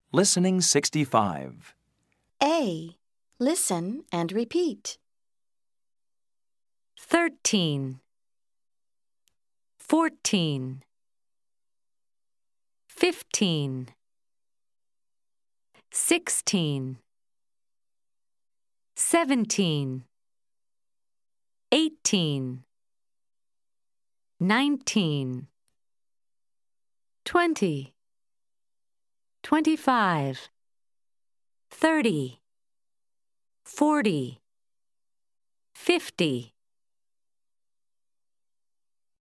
Listening 65. A. Listen and repeat. 13, 14, 15, 16, 17, 18, 19, 20, 25, 30, 40, 50,